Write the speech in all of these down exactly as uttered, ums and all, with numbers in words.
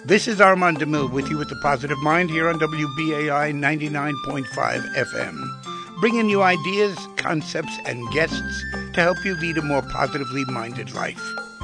This is Armand DeMille with you with The Positive Mind here on W B A I ninety-nine point five F M, bringing you ideas, concepts, and guests to help you lead a more positively minded life.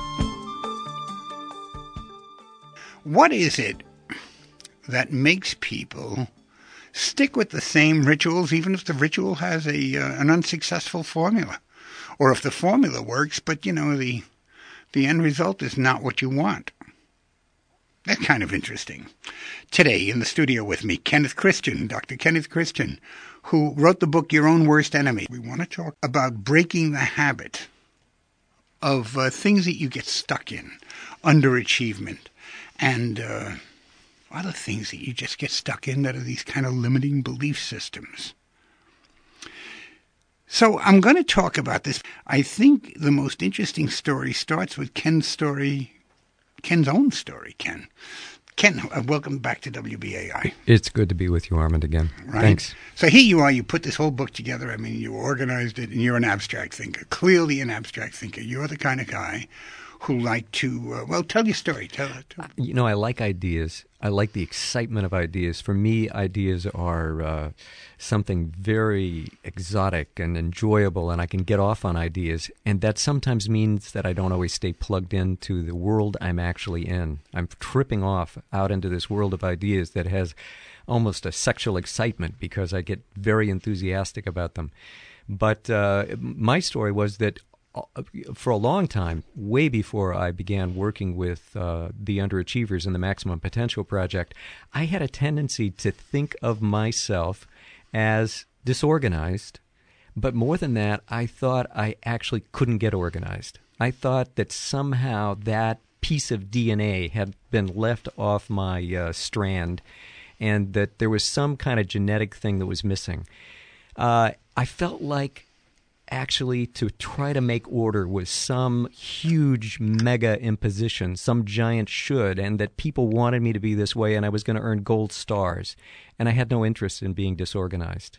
What is it that makes people stick with the same rituals even if the ritual has a uh, an unsuccessful formula? Or if the formula works, but, you know, the the end result is not what you want? That's kind of interesting. Today in the studio with me, Kenneth Christian, Doctor Kenneth Christian, who wrote the book Your Own Worst Enemy. We want to talk about breaking the habit of uh, things that you get stuck in, underachievement, and uh, other things that you just get stuck in that are these kind of limiting belief systems. So I'm going to talk about this. I think the most interesting story starts with Ken's story, Ken's own story, Ken. Ken, uh, welcome back to W B A I. It's good to be with you, Armand, again. Right? Thanks. So here you are, you put this whole book together. I mean, you organized it, and you're an abstract thinker, clearly an abstract thinker. You're the kind of guy who like to, uh, well, tell your story. Tell it. Tell it. You know, I like ideas. I like the excitement of ideas. For me, ideas are uh, something very exotic and enjoyable, and I can get off on ideas. And that sometimes means that I don't always stay plugged into the world I'm actually in. I'm tripping off out into this world of ideas that has almost a sexual excitement because I get very enthusiastic about them. But uh, my story was that for a long time, way before I began working with uh, the underachievers in the Maximum Potential Project, I had a tendency to think of myself as disorganized. But more than that, I thought I actually couldn't get organized. I thought that somehow that piece of D N A had been left off my uh, strand and that there was some kind of genetic thing that was missing. Uh, I felt like actually to try to make order was some huge mega imposition, some giant should, and that people wanted me to be this way and I was going to earn gold stars. And I had no interest in being disorganized.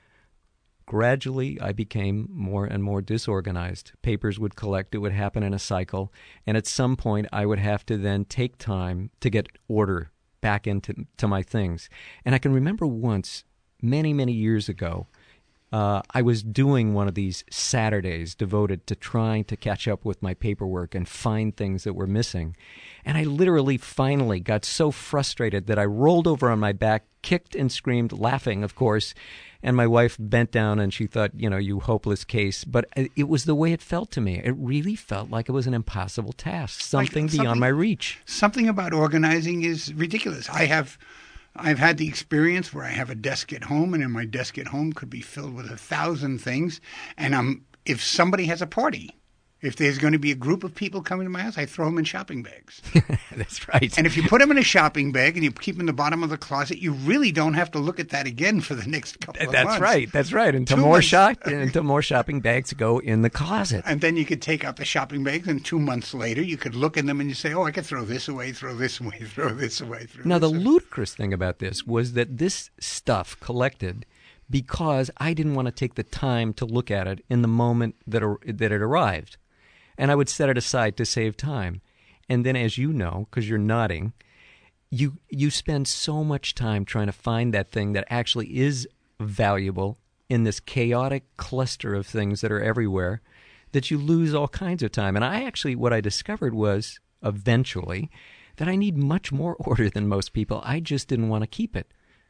Gradually, I became more and more disorganized. Papers would collect, it would happen in a cycle, and at some point I would have to then take time to get order back into to my things. And I can remember once, many, many years ago, Uh, I was doing one of these Saturdays devoted to trying to catch up with my paperwork and find things that were missing. And I literally finally got so frustrated that I rolled over on my back, kicked and screamed, laughing, of course. And my wife bent down and she thought, you know, you hopeless case. But it was the way it felt to me. It really felt like it was an impossible task, something, like something beyond my reach. Something about organizing is ridiculous. I have... I've had the experience where I have a desk at home, and in my desk at home could be filled with a thousand things. And I'm, if somebody has a party, if there's going to be a group of people coming to my house, I throw them in shopping bags. That's right. And if you put them in a shopping bag and you keep them in the bottom of the closet, you really don't have to look at that again for the next couple of That's months. That's right. That's right. Until two more months. shop, until more shopping bags go in the closet. And then you could take out the shopping bags, and two months later, you could look in them and you say, "Oh, I could throw this away, throw this away, throw this away." Throw now, this the away. ludicrous thing about this was that this stuff collected because I didn't want to take the time to look at it in the moment that that it arrived. And I would set it aside to save time. And then, as you know, because you're nodding, you you spend so much time trying to find that thing that actually is valuable in this chaotic cluster of things that are everywhere that you lose all kinds of time. And I actually, what I discovered was, eventually, that I need much more order than most people. I just didn't want to keep it.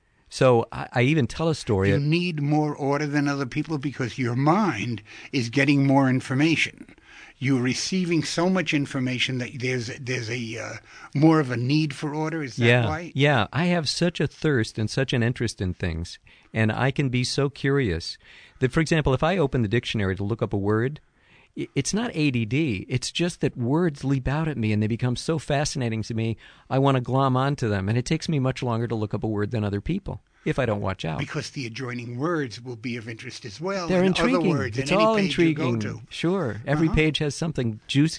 So I, I even tell a story. You need more order than other people because your mind is getting more information. You're receiving so much information that there's there's a uh, more of a need for order. Is that yeah, right? Yeah. I have such a thirst and such an interest in things, and I can be so curious that, for example, if I open the dictionary to look up a word, it's not A D D. It's just that words leap out at me, and they become so fascinating to me, I want to glom onto them, and it takes me much longer to look up a word than other people. If I don't watch out. Because the adjoining words will be of interest as well. They're and intriguing. Other words, it's in any all page intriguing. You go to. Sure. Every uh-huh. page has something juicy.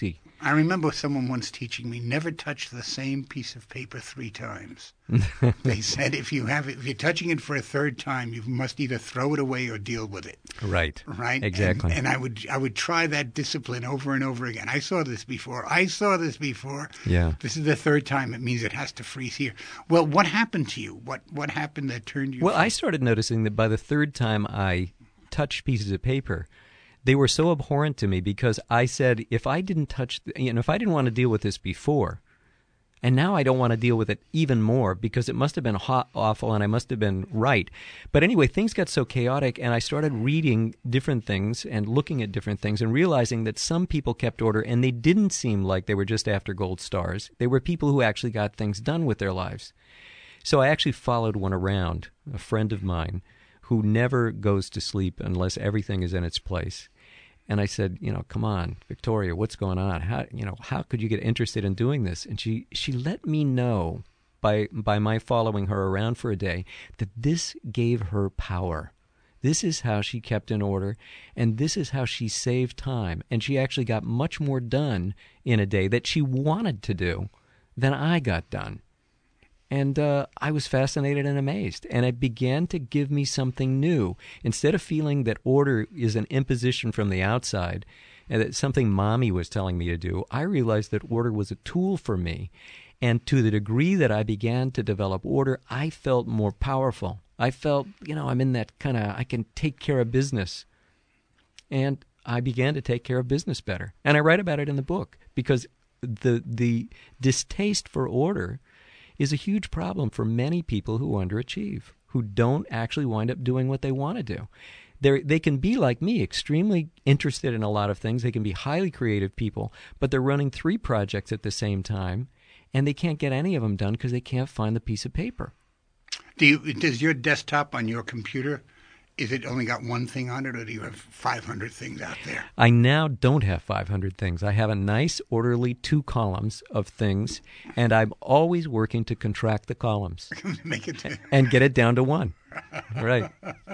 I remember someone once teaching me never touch the same piece of paper three times. They said if you have it, if you're touching it for a third time, you must either throw it away or deal with it. Right. Right. Exactly. And, and I would I would try that discipline over and over again. I saw this before. I saw this before. Yeah. This is the third time. It means it has to freeze here. Well, what happened to you? What what happened that turned you? Well, from... I started noticing that by the third time I touched pieces of paper, they were so abhorrent to me because I said, if I didn't touch, you know, if I didn't want to deal with this before, and now I don't want to deal with it even more because it must have been hot, awful, and I must have been right. But anyway, things got so chaotic, and I started reading different things and looking at different things and realizing that some people kept order, and they didn't seem like they were just after gold stars. They were people who actually got things done with their lives. So I actually followed one around, a friend of mine, who never goes to sleep unless everything is in its place. And I said, you know, come on, Victoria, what's going on? How, you know, how could you get interested in doing this? And she, she let me know by by my following her around for a day that this gave her power. This is how she kept in order, and this is how she saved time. And she actually got much more done in a day that she wanted to do than I got done. And uh, I was fascinated and amazed. And it began to give me something new. Instead of feeling that order is an imposition from the outside and that something mommy was telling me to do, I realized that order was a tool for me. And to the degree that I began to develop order, I felt more powerful. I felt, you know, I'm in that kind of, I can take care of business. And I began to take care of business better. And I write about it in the book because the the distaste for order is a huge problem for many people who underachieve, who don't actually wind up doing what they want to do. They're, they can be like me, extremely interested in a lot of things. They can be highly creative people, but they're running three projects at the same time, and they can't get any of them done because they can't find the piece of paper. Do you, does your desktop on your computer, is it only got one thing on it, or do you have five hundred things out there? I now don't have five hundred things. I have a nice, orderly two columns of things, and I'm always working to contract the columns. Make it and get it down to one. Right.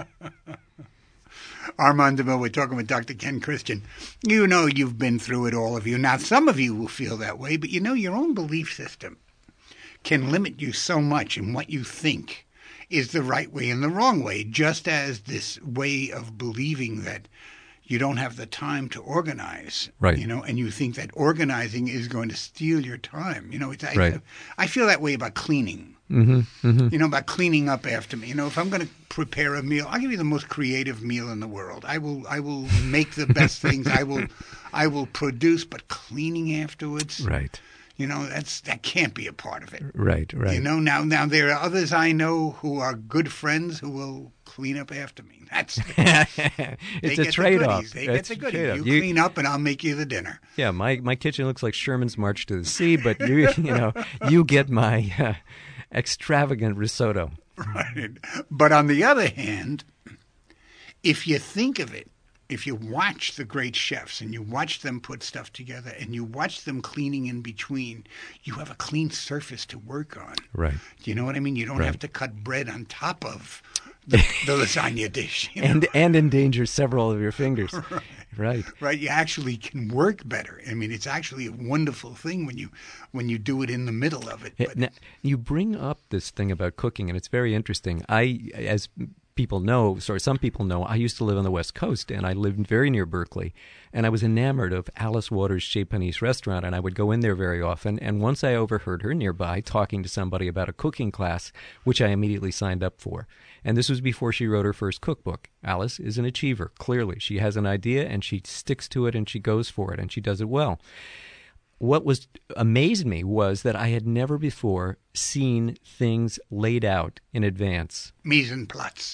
Armand DeMille, we're talking with Doctor Ken Christian. You know you've been through it, all of you. Now, some of you will feel that way, but you know your own belief system can limit you so much in what you think is the right way and the wrong way, just as this way of believing that you don't have the time to organize, right? You know, and you think that organizing is going to steal your time. You know, it's, right. I, I feel that way about cleaning. Mm-hmm, mm-hmm. You know, about cleaning up after me. You know, if I'm going to prepare a meal, I'll give you the most creative meal in the world. I will, I will make the best things. I will, I will produce, but cleaning afterwards, right? You know, that's that can't be a part of it. Right, right. You know, now now there are others I know who are good friends who will clean up after me. That's it's a trade-off. They it's get the goodies. You, you clean up and I'll make you the dinner. Yeah, my, my kitchen looks like Sherman's March to the Sea, but you you know you get my uh, extravagant risotto. Right. But on the other hand, if you think of it, if you watch the great chefs and you watch them put stuff together and you watch them cleaning in between, you have a clean surface to work on. Right. Do you know what I mean? You don't right. have to cut bread on top of the, the lasagna dish. You know? and and endanger several of your fingers. Right. Right. Right. You actually can work better. I mean, it's actually a wonderful thing when you when you do it in the middle of it. But... Now, you bring up this thing about cooking, and it's very interesting. I, as people know, sorry, some people know, I used to live on the West Coast, and I lived very near Berkeley, and I was enamored of Alice Waters' Chez Panisse restaurant, and I would go in there very often, and once I overheard her nearby talking to somebody about a cooking class, which I immediately signed up for. And this was before she wrote her first cookbook. Alice is an achiever, clearly. She has an idea, and she sticks to it, and she goes for it, and she does it well. What was amazed me was that I had never before seen things laid out in advance. Mise en place.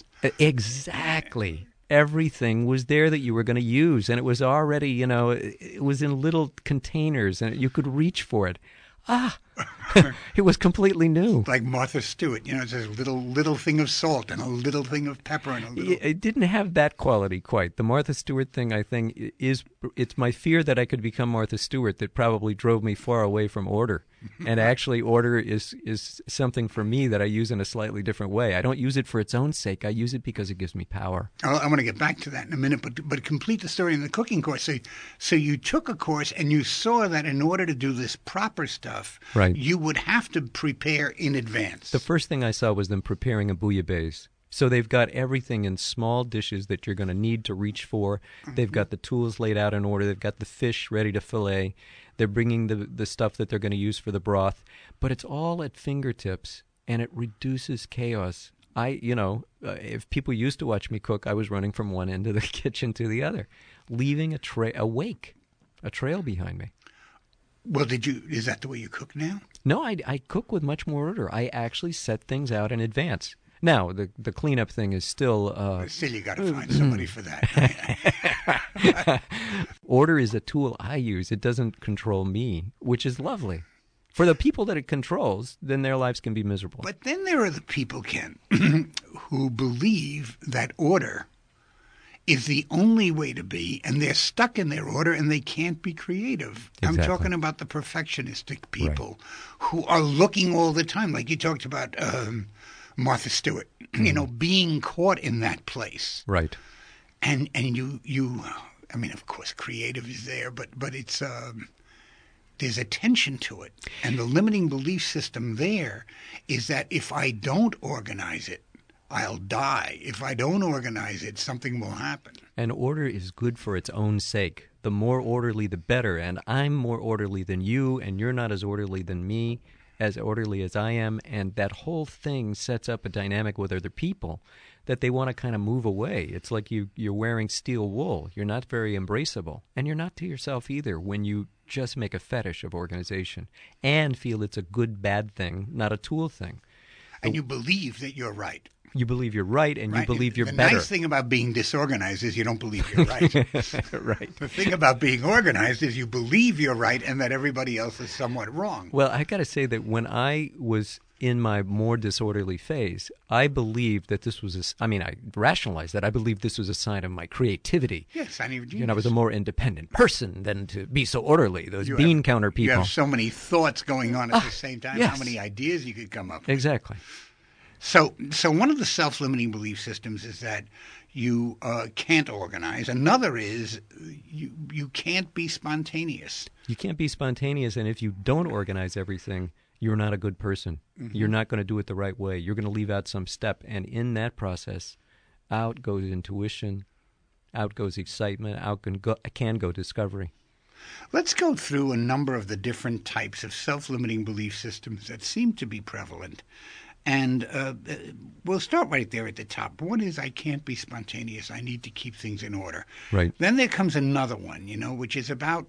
Exactly. Everything was there that you were going to use, and it was already, you know, it was in little containers, and you could reach for it. Ah, It was completely new. Like Martha Stewart, you know, it's a little little thing of salt and a little thing of pepper and a little. It, it didn't have that quality quite. The Martha Stewart thing, I think, is it's my fear that I could become Martha Stewart that probably drove me far away from order. And actually, order is is something for me that I use in a slightly different way. I don't use it for its own sake. I use it because it gives me power. I want to get back to that in a minute, but but complete the story in the cooking course. So, so you took a course and you saw that in order to do this proper stuff, right, you would have to prepare in advance. The first thing I saw was them preparing a bouillabaisse. So they've got everything in small dishes that you're going to need to reach for. Mm-hmm. They've got the tools laid out in order. They've got the fish ready to fillet. They're bringing the the stuff that they're going to use for the broth. But it's all at fingertips, and it reduces chaos. I, you know, uh, if people used to watch me cook, I was running from one end of the kitchen to the other, leaving a, tra- a wake, a trail behind me. Well, did you? Is that the way you cook now? No, I, I cook with much more order. I actually set things out in advance. Now, the the cleanup thing is still... Uh, still, you got to find somebody for that. Order is a tool I use. It doesn't control me, which is lovely. For the people that it controls, then their lives can be miserable. But then there are the people, Ken, who believe that order is the only way to be, and they're stuck in their order and they can't be creative. Exactly. I'm talking about the perfectionistic people, right, who are looking all the time, like you talked about um, Martha Stewart, you know, being caught in that place. Right. And and you, you I mean, of course, creative is there, but, but it's... Um, there's a tension to it. And the limiting belief system there is that if I don't organize it, I'll die. If I don't organize it, something will happen. And order is good for its own sake. The more orderly, the better. And I'm more orderly than you, and you're not as orderly than me, as orderly as I am. And that whole thing sets up a dynamic with other people that they want to kind of move away. It's like you, you're wearing steel wool. You're not very embraceable. And you're not to yourself either when you just make a fetish of organization and feel it's a good, bad thing, not a tool thing. And you believe that you're right. You believe you're right, and right. you believe you're the better. The nice thing about being disorganized is you don't believe you're right. Right. The thing about being organized is you believe you're right and that everybody else is somewhat wrong. Well, I got to say that when I was in my more disorderly phase, I believed that this was a, I mean, I rationalized that. I believed this was a sign of my creativity. Yes, I mean, you know, I was a more independent person than to be so orderly. Those you bean have, counter people. You have so many thoughts going on at ah, the same time, yes. how many ideas you could come up with. Exactly. So, so one of the self-limiting belief systems is that you uh, can't organize. Another is you you can't be spontaneous. You can't be spontaneous, and if you don't organize everything, you're not a good person. Mm-hmm. You're not going to do it the right way. You're going to leave out some step, and in that process, out goes intuition, out goes excitement, out can go, can go discovery. Let's go through a number of the different types of self-limiting belief systems that seem to be prevalent. And uh, we'll start right there at the top. One is I can't be spontaneous. I need to keep things in order. Right. Then there comes another one, you know, which is about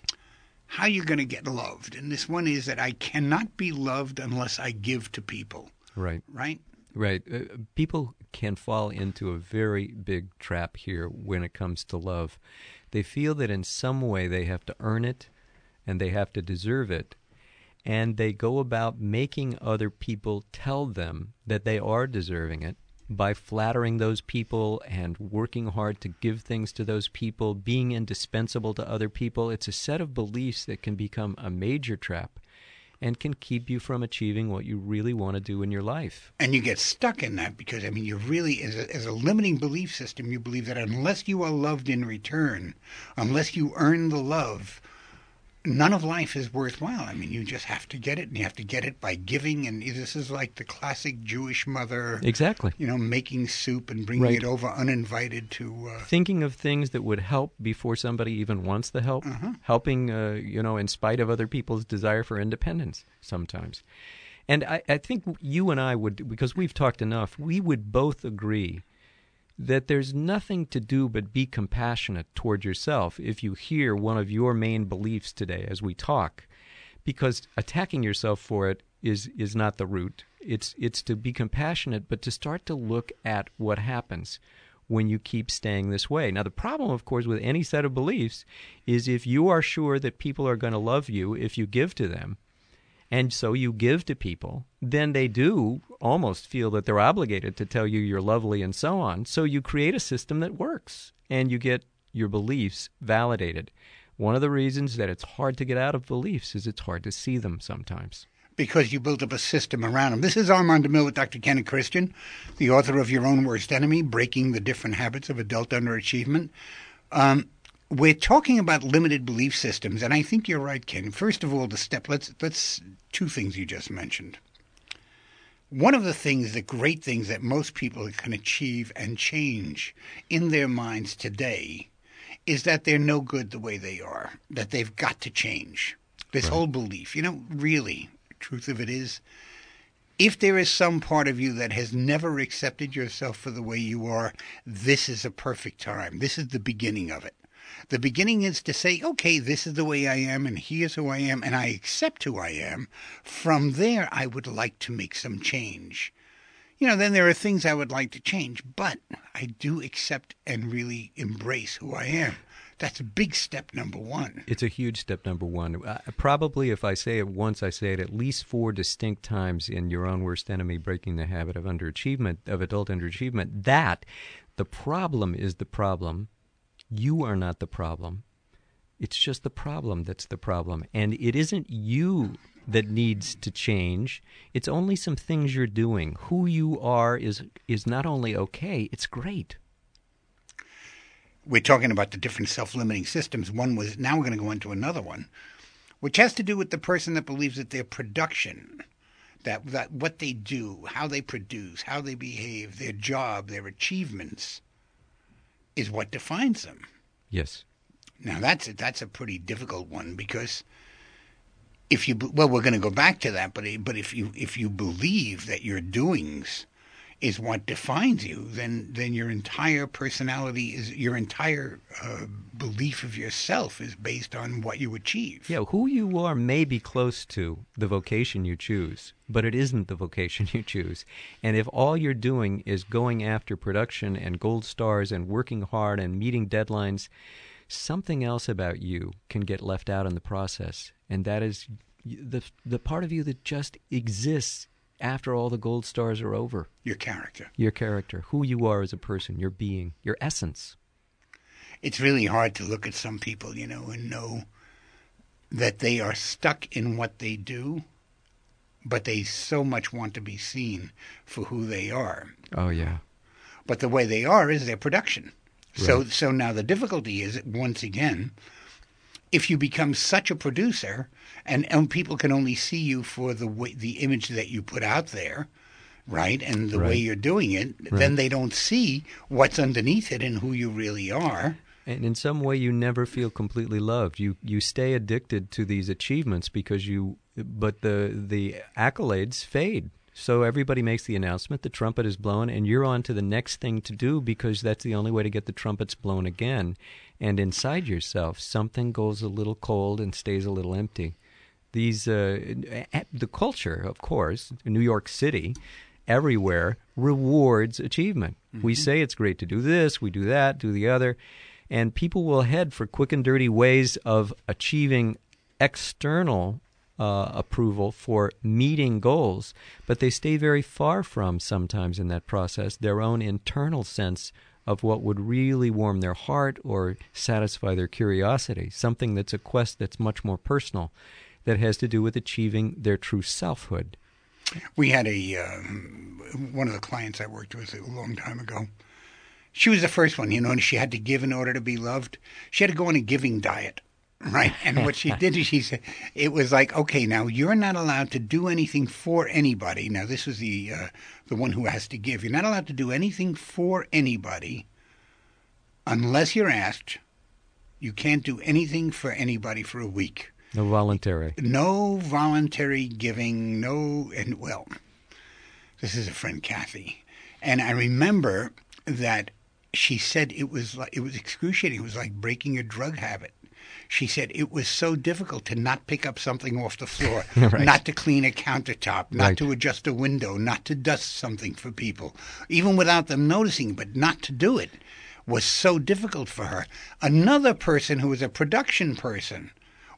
how you're going to get loved. And this one is that I cannot be loved unless I give to people. Right. Right? Right. Uh, people can fall into a very big trap here when it comes to love. They feel that in some way they have to earn it and they have to deserve it. And they go about making other people tell them that they are deserving it by flattering those people and working hard to give things to those people, being indispensable to other people. It's a set of beliefs that can become a major trap and can keep you from achieving what you really want to do in your life. And you get stuck in that because, I mean, you really, as a, as a limiting belief system, you believe that unless you are loved in return, unless you earn the love, none of life is worthwhile. I mean, you just have to get it, and you have to get it by giving. And this is like the classic Jewish mother, exactly, you know, making soup and bringing right. it over uninvited to uh, thinking of things that would help before somebody even wants the help, uh-huh. helping, uh, you know, in spite of other people's desire for independence sometimes. And I, I think you and I would, because we've talked enough, we would both agree that there's nothing to do but be compassionate toward yourself if you hear one of your main beliefs today as we talk, because attacking yourself for it is is not the route. It's it's to be compassionate, but to start to look at what happens when you keep staying this way. Now, the problem, of course, with any set of beliefs is if you are sure that people are going to love you if you give to them, and so you give to people, then they do almost feel that they're obligated to tell you you're lovely and so on. So you create a system that works, and you get your beliefs validated. One of the reasons that it's hard to get out of beliefs is it's hard to see them sometimes. Because you built up a system around them. This is Armand DeMille with Doctor Kenneth Christian, the author of Your Own Worst Enemy, Breaking the Different Habits of Adult Underachievement. Um, we're talking about limited belief systems, and I think you're right, Ken. First of all, the step, let's, let's, two things you just mentioned. One of the things, the great things that most people can achieve and change in their minds today is that they're no good the way they are, that they've got to change. This right. whole belief, you know, really, truth of it is, if there is some part of you that has never accepted yourself for the way you are, this is a perfect time. This is the beginning of it. The beginning is to say, okay, this is the way I am, and here's who I am, and I accept who I am. From there, I would like to make some change. You know, then there are things I would like to change, but I do accept and really embrace who I am. That's a big step number one. It's a huge step number one. Uh, probably if I say it once, I say it at least four distinct times in Your Own Worst Enemy, Breaking the Habit of Underachievement, of Adult Underachievement, that the problem is the problem. You are not the problem. It's just the problem that's the problem. And it isn't you that needs to change. It's only some things you're doing. Who you are is is not only okay, it's great. We're talking about the different self-limiting systems. One was, now we're going to go into another one, which has to do with the person that believes that their production, that, that what they do, how they produce, how they behave, their job, their achievements, is what defines them. Yes. Now, that's a, that's a pretty difficult one, because if you, well, we're going to go back to that, but but if you if you believe that your doings is what defines you, then then your entire personality is, your entire uh, belief of yourself is based on what you achieve. Yeah, who you are may be close to the vocation you choose, but it isn't the vocation you choose. And if all you're doing is going after production and gold stars and working hard and meeting deadlines, something else about you can get left out in the process, and that is the the part of you that just exists after all the gold stars are over. Your character. Your character. Who you are as a person, your being, your essence. It's really hard to look at some people, you know, and know that they are stuck in what they do, but they so much want to be seen for who they are. Oh, yeah. But the way they are is their production. Right. So so now the difficulty is, once again, if you become such a producer, and, and people can only see you for the way, the image that you put out there, right, and the right. way you're doing it, right. then they don't see what's underneath it and who you really are. And in some way, you never feel completely loved. You you stay addicted to these achievements because you, but the the accolades fade. So everybody makes the announcement, the trumpet is blown, and you're on to the next thing to do, because that's the only way to get the trumpets blown again. And inside yourself, something goes a little cold and stays a little empty. These uh, the culture, of course, New York City, everywhere rewards achievement. Mm-hmm. We say it's great to do this, we do that, do the other, and people will head for quick and dirty ways of achieving external Uh, approval for meeting goals, but they stay very far from, sometimes in that process, their own internal sense of what would really warm their heart or satisfy their curiosity, something that's a quest that's much more personal, that has to do with achieving their true selfhood. We had a um, one of the clients I worked with a long time ago. She was the first one, you know, and she had to give in order to be loved. She had to go on a giving diet. Right, and what she did is she said, it was like, okay, now you're not allowed to do anything for anybody. Now this was the uh, the one who has to give. You're not allowed to do anything for anybody unless you're asked. You can't do anything for anybody for a week. No voluntary. No voluntary giving, no, and well, this is a friend, Kathy, and I remember that she said it was like, it was excruciating. It was like breaking a drug habit. She said it was so difficult to not pick up something off the floor, right. not to clean a countertop, not right. to adjust a window, not to dust something for people, even without them noticing, but not to do it was so difficult for her. Another person who was a production person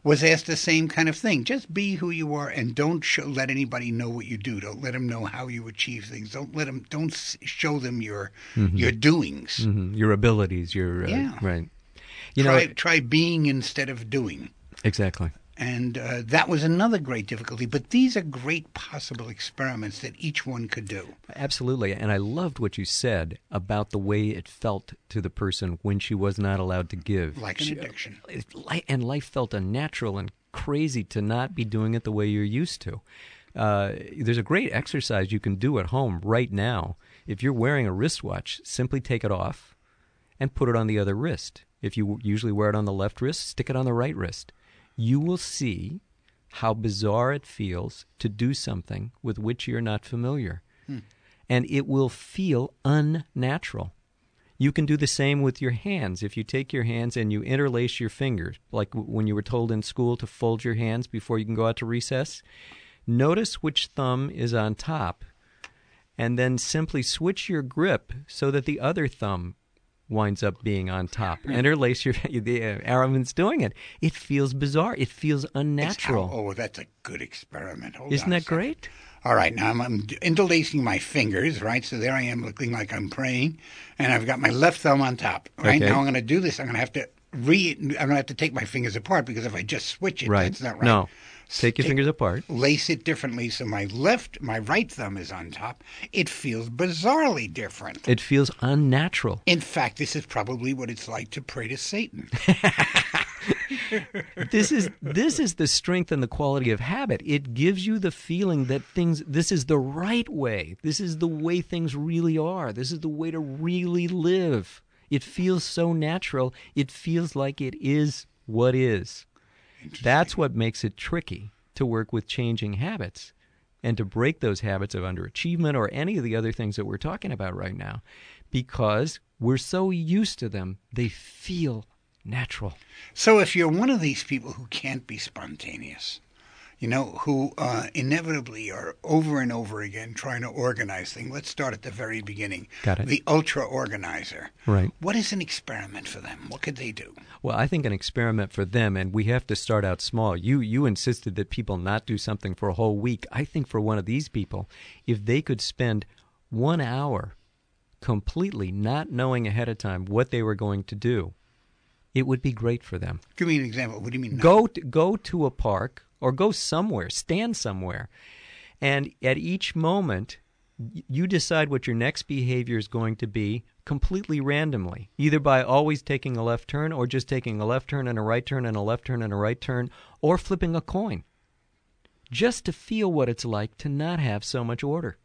was asked the same kind of thing. Just be who you are, and don't show, let anybody know what you do. Don't let them know how you achieve things. Don't let them. Don't show them your mm-hmm. your doings, mm-hmm. your abilities. Your uh, yeah, right. You try know, try being instead of doing. Exactly. And uh, that was another great difficulty. But these are great possible experiments that each one could do. Absolutely. And I loved what you said about the way it felt to the person when she was not allowed to give. Like an addiction. And life felt unnatural and crazy to not be doing it the way you're used to. Uh, there's a great exercise you can do at home right now. If you're wearing a wristwatch, simply take it off and put it on the other wrist. If you usually wear it on the left wrist, stick it on the right wrist. You will see how bizarre it feels to do something with which you're not familiar. Hmm. And it will feel unnatural. You can do the same with your hands. If you take your hands and you interlace your fingers, like when you were told in school to fold your hands before you can go out to recess, notice which thumb is on top, and then simply switch your grip so that the other thumb winds up being on top. Interlace your... The uh, Aravin's doing it. It feels bizarre. It feels unnatural. How, oh, that's a good experiment. Hold Isn't that great? All right, now I'm, I'm interlacing my fingers, right? So there I am looking like I'm praying, and I've got my left thumb on top. Right okay. Now I'm going to do this. I'm going to have to re... I'm going to have to take my fingers apart because if I just switch it, right. that's not right. No. Take your fingers apart. Lace it differently so my left, my right thumb is on top. It feels bizarrely different. It feels unnatural. In fact, this is probably what it's like to pray to Satan. This is this is the strength and the quality of habit. It gives you the feeling that things, this is the right way. This is the way things really are. This is the way to really live. It feels so natural. It feels like it is what is. That's what makes it tricky to work with changing habits and to break those habits of underachievement or any of the other things that we're talking about right now, because we're so used to them, they feel natural. So if you're one of these people who can't be spontaneous, you know, who uh, inevitably are over and over again trying to organize things. Let's start at the very beginning. Got it. The ultra-organizer. Right. What is an experiment for them? What could they do? Well, I think an experiment for them, and we have to start out small. You you insisted that people not do something for a whole week. I think for one of these people, if they could spend one hour completely not knowing ahead of time what they were going to do, it would be great for them. Give me an example. What do you mean? Go to, go to a park or go somewhere, stand somewhere, and at each moment, you decide what your next behavior is going to be completely randomly, either by always taking a left turn or just taking a left turn and a right turn and a left turn and a right turn, or flipping a coin, just to feel what it's like to not have so much order.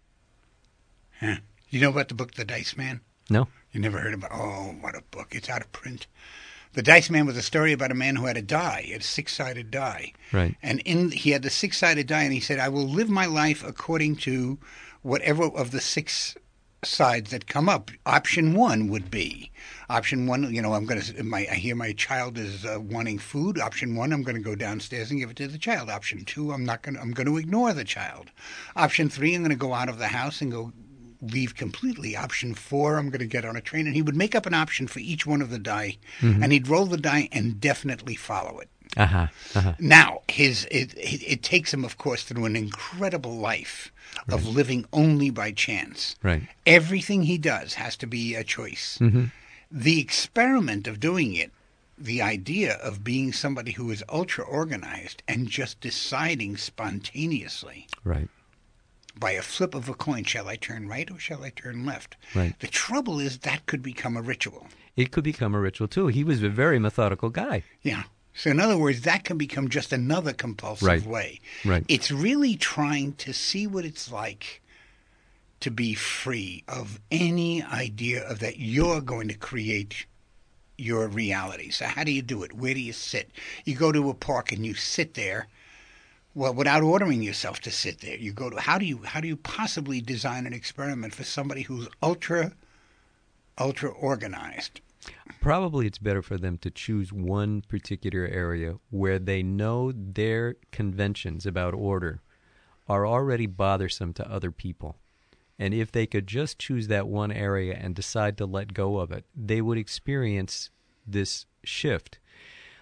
Huh. You know about the book The Dice Man? No. You never heard about? Oh, what a book. It's out of print. The Dice Man was a story about a man who had a die, a six-sided die. Right. And in he had the six-sided die, and he said, I will live my life according to whatever of the six sides that come up. Option one would be, option one, you know, I'm going to, my, I hear my child is uh, wanting food. Option one, I'm going to go downstairs and give it to the child. Option two, I'm not going to, I'm going to ignore the child. Option three, I'm going to go out of the house and go leave completely. Option four, I'm going to get on a train. And he would make up an option for each one of the die, mm-hmm. and he'd roll the die and definitely follow it. Uh-huh. Uh-huh. Now, his it, it, it takes him, of course, through an incredible life right. of living only by chance. Right. Everything he does has to be a choice. Mm-hmm. The experiment of doing it, the idea of being somebody who is ultra-organized and just deciding spontaneously. Right. By a flip of a coin, shall I turn right or shall I turn left? Right. The trouble is that could become a ritual. It could become a ritual, too. He was a very methodical guy. Yeah. So in other words, that can become just another compulsive right. way. Right. It's really trying to see what it's like to be free of any idea of that you're going to create your reality. So how do you do it? Where do you sit? You go to a park and you sit there. Well, without ordering yourself to sit there, you go to how do you how do you possibly design an experiment for somebody who's ultra, ultra organized? Probably it's better for them to choose one particular area where they know their conventions about order are already bothersome to other people. And if they could just choose that one area and decide to let go of it, they would experience this shift.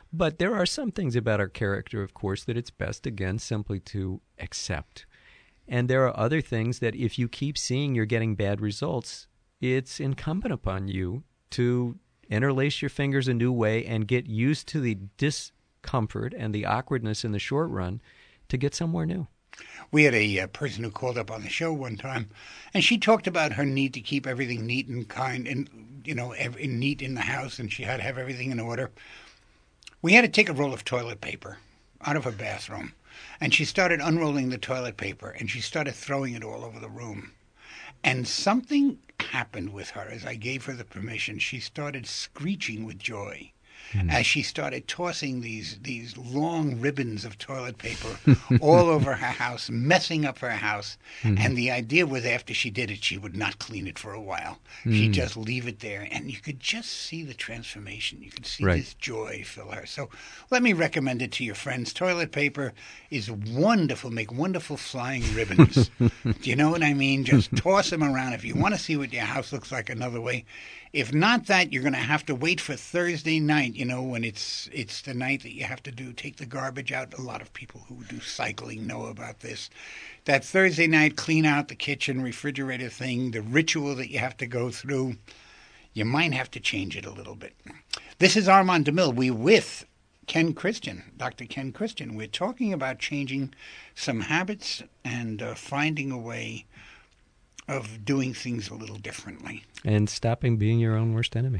But there are some things about our character, of course, that it's best, again, simply to accept. And there are other things that if you keep seeing you're getting bad results, it's incumbent upon you to interlace your fingers a new way and get used to the discomfort and the awkwardness in the short run to get somewhere new. We had a uh, person who called up on the show one time, and she talked about her need to keep everything neat and kind and, you know, every, neat in the house, and she had to have everything in order. We had to take a roll of toilet paper out of her bathroom, and she started unrolling the toilet paper, and she started throwing it all over the room. And something happened with her as I gave her the permission. She started screeching with joy. Mm. As she started tossing these these long ribbons of toilet paper all over her house, messing up her house. Mm. And the idea was after she did it, she would not clean it for a while. Mm. She'd just leave it there. And you could just see the transformation. You could see right. this joy fill her. So let me recommend it to your friends. Toilet paper is wonderful. Make wonderful flying ribbons. Do you know what I mean? Just toss them around. If you want to see what your house looks like another way. If not that, you're going to have to wait for Thursday night, you know, when it's it's the night that you have to do take the garbage out. A lot of people who do cycling know about this. That Thursday night, clean out the kitchen, refrigerator thing, the ritual that you have to go through, you might have to change it a little bit. This is Armand DeMille. We with Ken Christian, Doctor Ken Christian. We're talking about changing some habits and uh, finding a way of doing things a little differently. And stopping being your own worst enemy.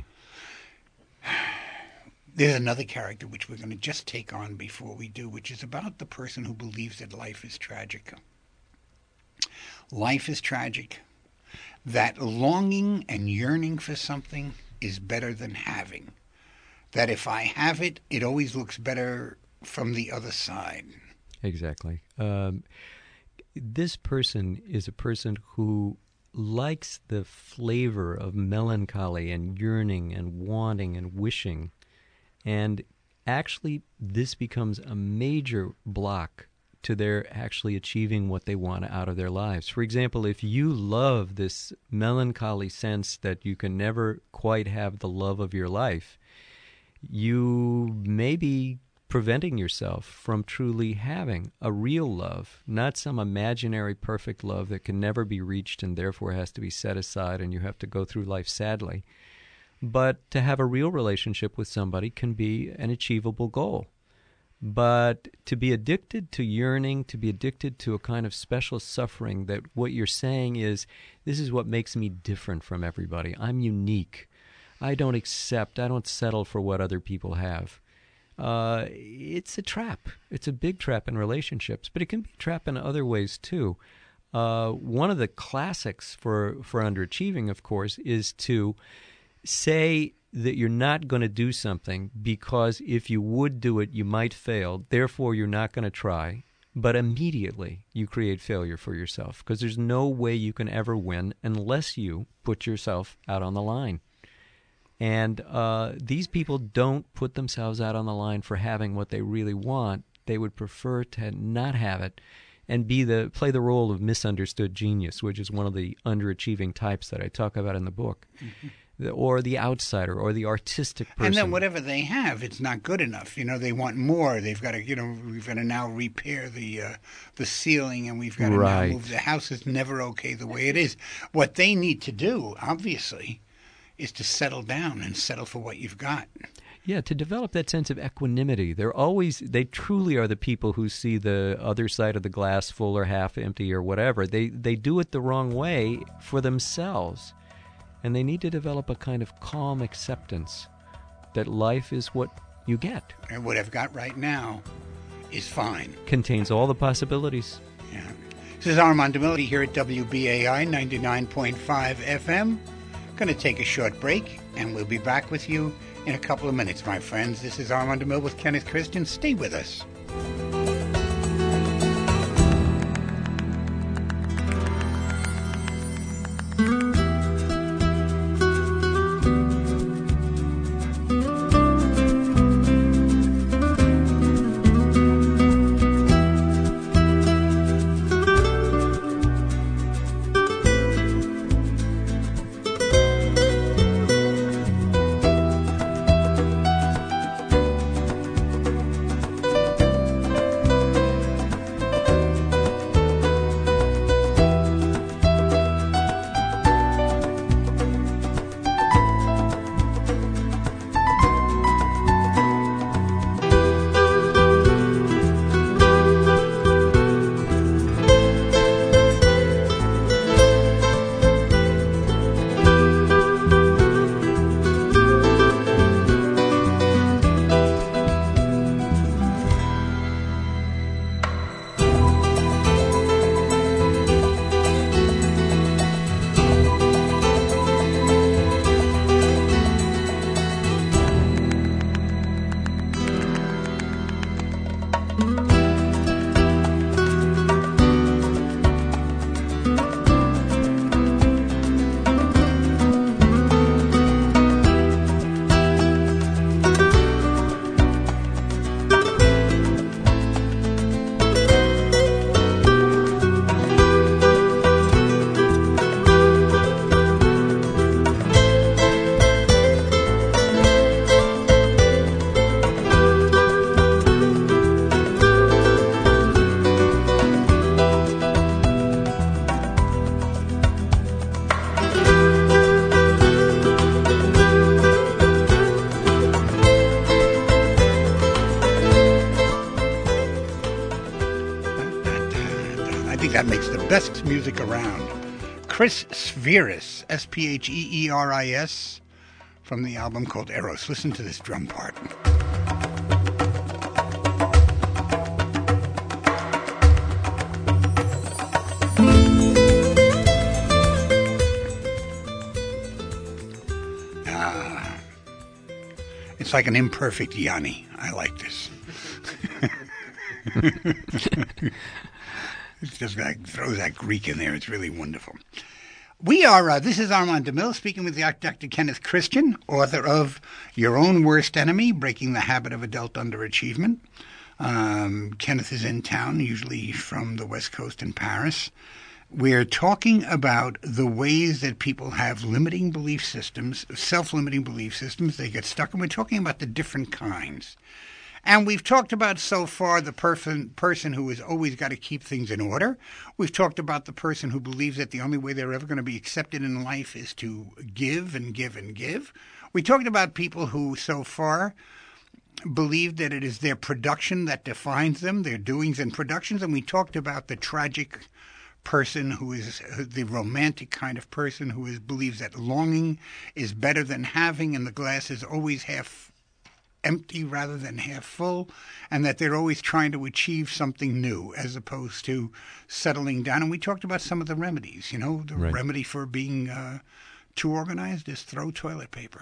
There's another character which we're going to just take on before we do, which is about the person who believes that life is tragic. Life is tragic. That longing and yearning for something is better than having. That if I have it, it always looks better from the other side. Exactly. Um, This person is a person who likes the flavor of melancholy and yearning and wanting and wishing. And actually, this becomes a major block to their actually achieving what they want out of their lives. For example, if you love this melancholy sense that you can never quite have the love of your life, you may be preventing yourself from truly having a real love, not some imaginary perfect love that can never be reached and therefore has to be set aside and you have to go through life sadly. But to have a real relationship with somebody can be an achievable goal. But to be addicted to yearning, to be addicted to a kind of special suffering that what you're saying is, this is what makes me different from everybody. I'm unique. I don't accept, I don't settle for what other people have. Uh, it's a trap. It's a big trap in relationships, but it can be a trap in other ways too. Uh, one of the classics for, for underachieving, of course, is to say that you're not going to do something because if you would do it, you might fail. Therefore, you're not going to try. But immediately you create failure for yourself because there's no way you can ever win unless you put yourself out on the line. And uh, these people don't put themselves out on the line for having what they really want. They would prefer to not have it and be the play the role of misunderstood genius, which is one of the underachieving types that I talk about in the book, mm-hmm. the, or the outsider, or the artistic person. And then whatever they have, it's not good enough. You know, they want more. They've got to, you know, we've got to now repair the uh, the ceiling, and we've got to right. now move. The house is never okay the way it is. What they need to do, obviously, is to settle down and settle for what you've got. Yeah, to develop that sense of equanimity. They're always, they truly are the people who see the other side of the glass full or half empty or whatever. They they do it the wrong way for themselves. And they need to develop a kind of calm acceptance that life is what you get. And what I've got right now is fine. Contains all the possibilities. Yeah. This is Armand DeMille here at W B A I ninety-nine point five F M. Going to take a short break, and we'll be back with you in a couple of minutes, my friends. This is Armand DeMille with Kenneth Christian. Stay with us. makes the best music around. Chris Spheris, S P H E E R I S, from the album called Eros. Listen to this drum part. Ah, it's like an imperfect Yanni. I like this. It's just like throws that Greek in there. It's really wonderful. We are, uh, this is Armand DeMille speaking with Doctor Kenneth Christian, author of Your Own Worst Enemy, Breaking the Habit of Adult Underachievement. Um, Kenneth is in town, usually from the West Coast in Paris. We're talking about the ways that people have limiting belief systems, self-limiting belief systems. They get stuck, and we're talking about the different kinds. And we've talked about so far the person person who has always got to keep things in order. We've talked about the person who believes that the only way they're ever going to be accepted in life is to give and give and give. We talked about people who so far believe that it is their production that defines them, their doings and productions. And we talked about the tragic person who is the romantic kind of person who is, believes that longing is better than having and the glass is always half empty rather than half full, and that they're always trying to achieve something new as opposed to settling down. And we talked about some of the remedies. You know, the right. remedy for being uh, too organized is throw toilet paper.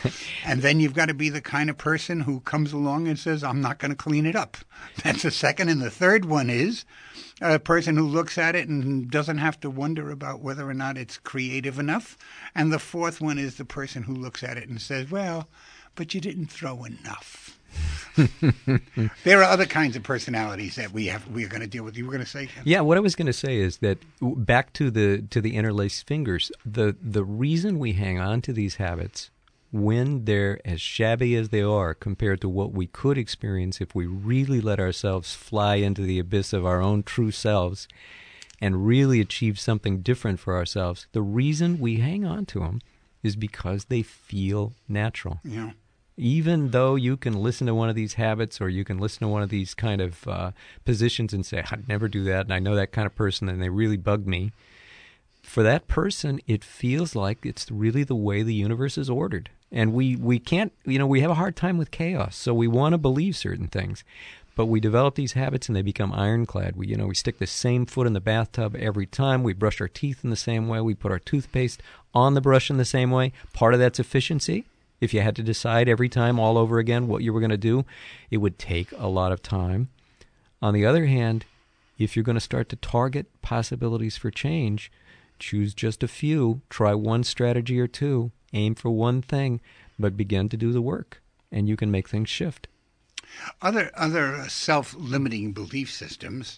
And then you've got to be the kind of person who comes along and says, I'm not going to clean it up. That's the second. And the third one is a person who looks at it and doesn't have to wonder about whether or not it's creative enough. And the fourth one is the person who looks at it and says, well, but you didn't throw enough. There are other kinds of personalities that we have. We are going to deal with. You were going to say, Kevin? Yeah. What I was going to say is that back to the to the interlaced fingers. The the reason we hang on to these habits when they're as shabby as they are compared to what we could experience if we really let ourselves fly into the abyss of our own true selves and really achieve something different for ourselves. The reason we hang on to them is because they feel natural. Yeah. Even though you can listen to one of these habits or you can listen to one of these kind of uh, positions and say, I'd never do that, and I know that kind of person, and they really bug me. For that person, it feels like it's really the way the universe is ordered. And we, we can't, you know, we have a hard time with chaos, so we want to believe certain things. But we develop these habits and they become ironclad. We, you know, we stick the same foot in the bathtub every time. We brush our teeth in the same way. We put our toothpaste on the brush in the same way. Part of that's efficiency. If you had to decide every time all over again what you were going to do, it would take a lot of time. On the other hand, if you're going to start to target possibilities for change, choose just a few, try one strategy or two, aim for one thing, but begin to do the work, and you can make things shift. Other other self-limiting belief systems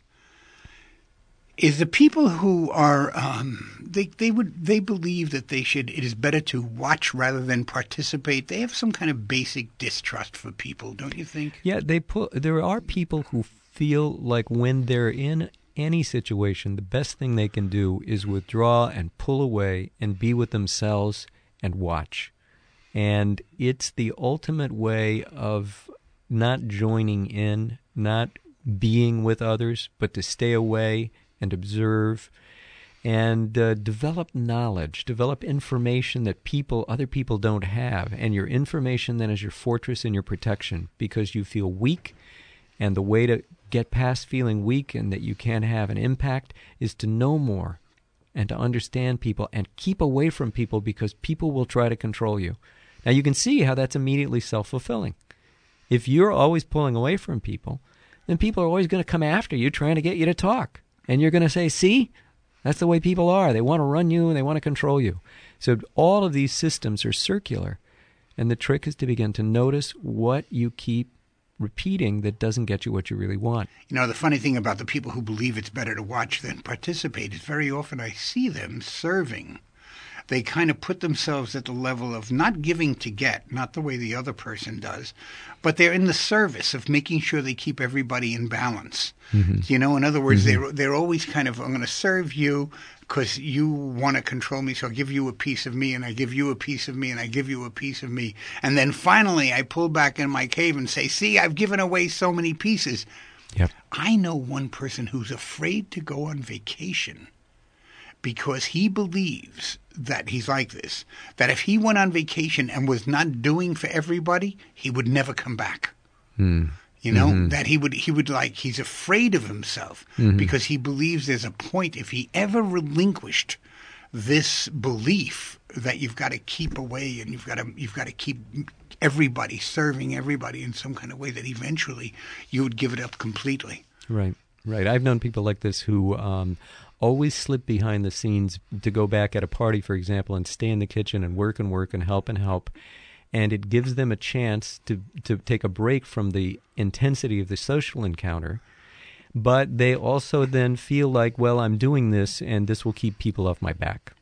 is the people who are um, they they would they believe that they should it is better to watch rather than participate. They have some kind of basic distrust for people, don't you think? Yeah, they put there are people who feel like when they're in any situation, the best thing they can do is withdraw and pull away and be with themselves and watch. And it's the ultimate way of not joining in, not being with others, but to stay away and observe and uh, develop knowledge, develop information that people, other people don't have. And your information then is your fortress and your protection because you feel weak. And the way to get past feeling weak and that you can't have an impact is to know more and to understand people and keep away from people because people will try to control you. Now you can see how that's immediately self-fulfilling. If you're always pulling away from people, then people are always going to come after you trying to get you to talk. And you're going to say, see, that's the way people are. They want to run you and they want to control you. So all of these systems are circular. And the trick is to begin to notice what you keep repeating that doesn't get you what you really want. You know, the funny thing about the people who believe it's better to watch than participate is very often I see them serving. They kind of put themselves at the level of not giving to get, not the way the other person does, but they're in the service of making sure they keep everybody in balance. Mm-hmm. You know, in other words, mm-hmm. they're they're always kind of, I'm going to serve you because you want to control me, so I'll give you a piece of me, and I give you a piece of me, and I give you a piece of me. And then finally I pull back in my cave and say, see, I've given away so many pieces. Yep. I know one person who's afraid to go on vacation because he believes that he's like this, that if he went on vacation and was not doing for everybody, he would never come back. Mm. You know, mm-hmm. that he would, he would like, he's afraid of himself mm-hmm. because he believes there's a point if he ever relinquished this belief that you've got to keep away and you've got to, you've got to keep everybody, serving everybody in some kind of way, that eventually you would give it up completely. Right, right. I've known people like this who um, always slip behind the scenes to go back at a party, for example, and stay in the kitchen and work and work and help and help. And it gives them a chance to, to take a break from the intensity of the social encounter. But they also then feel like, well, I'm doing this, and this will keep people off my back.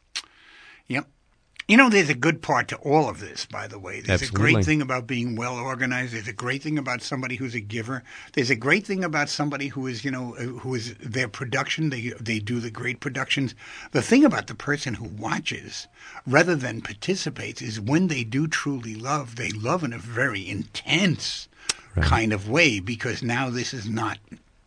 Yep. You know, there's a good part to all of this, by the way. There's Absolutely. a great thing about being well organized. There's a great thing about somebody who's a giver. There's a great thing about somebody who is, you know, who is their production. They they do the great productions. The thing about the person who watches rather than participates is when they do truly love, they love in a very intense right. kind of way, because now this is not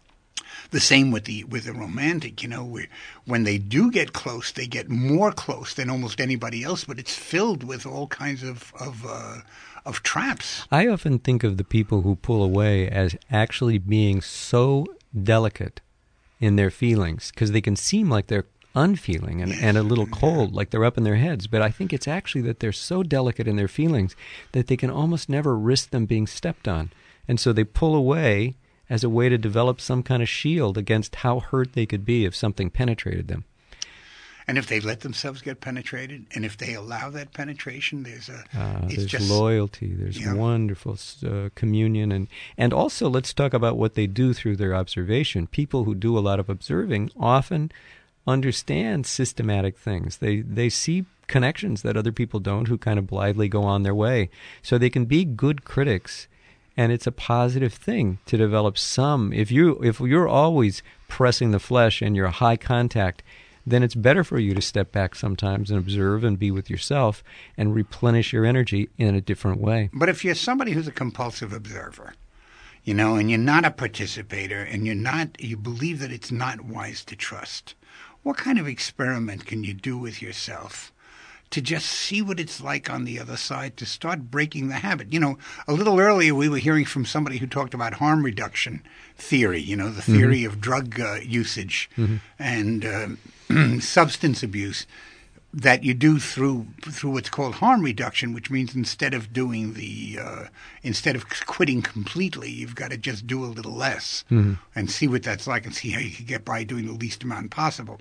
the same with the with the romantic, you know, where when they do get close, they get more close than almost anybody else, but it's filled with all kinds of of, uh, of traps. I often think of the people who pull away as actually being so delicate in their feelings, because they can seem like they're unfeeling and, yes. and a little cold, like they're up in their heads. But I think it's actually that they're so delicate in their feelings that they can almost never risk them being stepped on. And so they pull away as a way to develop some kind of shield against how hurt they could be if something penetrated them. And if they let themselves get penetrated, and if they allow that penetration, there's a uh, it's there's just, loyalty, there's yeah. wonderful uh, communion, and and also let's talk about what they do through their observation. People who do a lot of observing often understand systematic things. They they see connections that other people don't, who kind of blithely go on their way. So they can be good critics. And it's a positive thing to develop some. If you if you're always pressing the flesh and you're high contact, then it's better for you to step back sometimes and observe and be with yourself and replenish your energy in a different way. But if you're somebody who's a compulsive observer, you know, and you're not a participator, and you're not, you believe that it's not wise to trust, what kind of experiment can you do with yourself to just see what it's like on the other side, to start breaking the habit? You know, a little earlier we were hearing from somebody who talked about harm reduction theory, you know, the theory mm-hmm. of drug uh, usage mm-hmm. and uh, substance abuse that you do through through what's called harm reduction, which means instead of doing the, uh, instead of quitting completely, you've got to just do a little less mm-hmm. and see what that's like and see how you can get by doing the least amount possible.